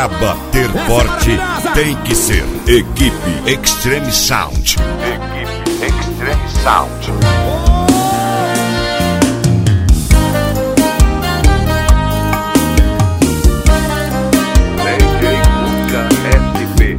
Pra bater forte tem que ser Equipe Extreme Sound. Equipe Extreme Sound. DJ Cuca SP.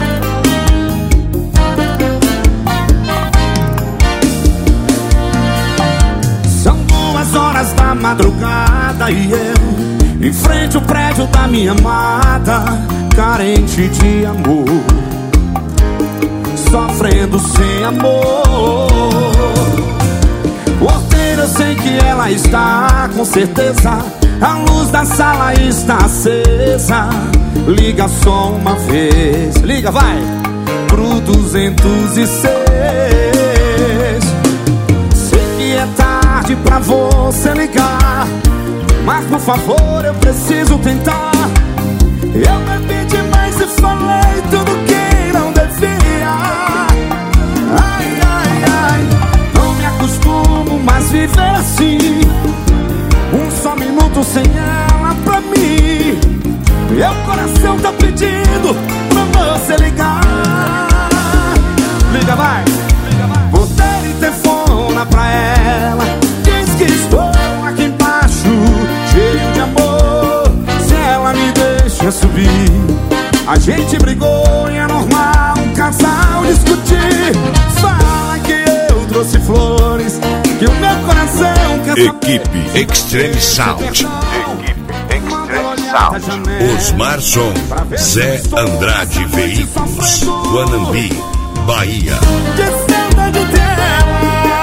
São 2 horas da madrugada e eu em frente ao prédio da minha amada, carente de amor, sofrendo sem amor. Porteira, eu sei que ela está, com certeza. A luz da sala está acesa. Liga só uma vez. Liga, vai! Pro 206. Sei que é tarde pra você ligar, mas por favor eu preciso tentar. Eu bebi demais e falei tudo que não devia. Ai, ai, ai, não me acostumo mais viver assim. Só minuto sem ela pra mim. Meu coração tá pedindo pra você ligar. Liga, vai! Você telefona pra ela, diz que estou aqui embaixo, cheio de amor. Se ela me deixa subir, a gente brigou e é normal um casal discutir. Fala que eu trouxe flores, que o meu coração quer saber. Equipe Extreme Sound. Equipe Extreme Sound. Osmarson, Zé Andrade Veículos, Guanambi, Bahia. De saudade dela.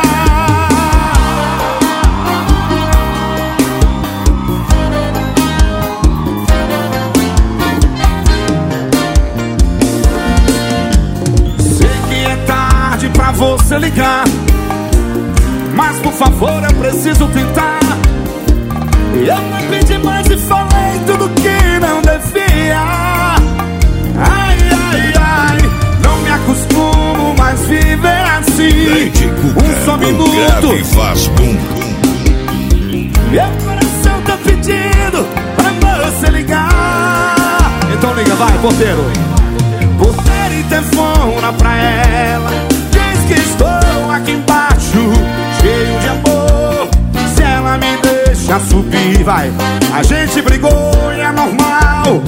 Sei que é tarde pra você ligar, mas por favor eu preciso tentar. Eu me pedi mais e falei tudo que não devia. Ai, ai, ai, não me acostumo mais viver assim. Só minuto e faz bum, bum. meu coração tá pedindo pra você ligar. Então liga, vai, porteiro. Porteiro, telefona pra ela, diz que estou aqui embaixo, cheio de amor. Se ela me deixa subir, vai. A gente brigou e é normal.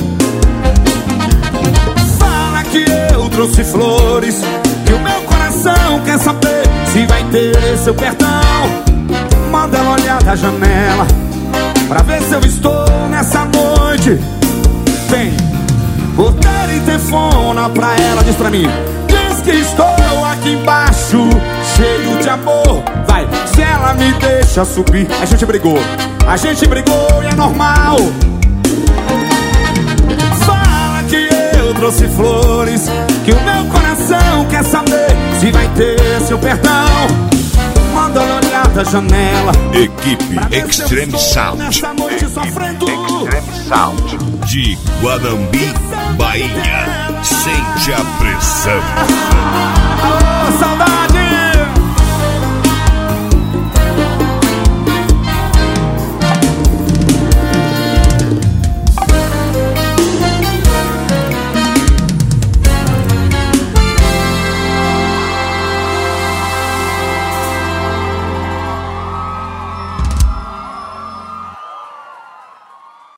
Fala que eu trouxe flores, que o meu coração quer saber se vai ter seu perdão. Manda ela olhar da janela pra ver se eu estou nessa noite. Vem, porteiro, e telefona pra ela, diz pra mim, diz que estou aqui embaixo, cheio de amor. Vai, se ela me deixa subir. A gente brigou e é normal. Fala que eu trouxe flores, que o meu coração quer saber se vai ter seu perdão. Manda ela olhar da janela. Equipe Extreme Sound. Equipe Extreme Sound. De Guanambi, Bahia. Sente a pressão.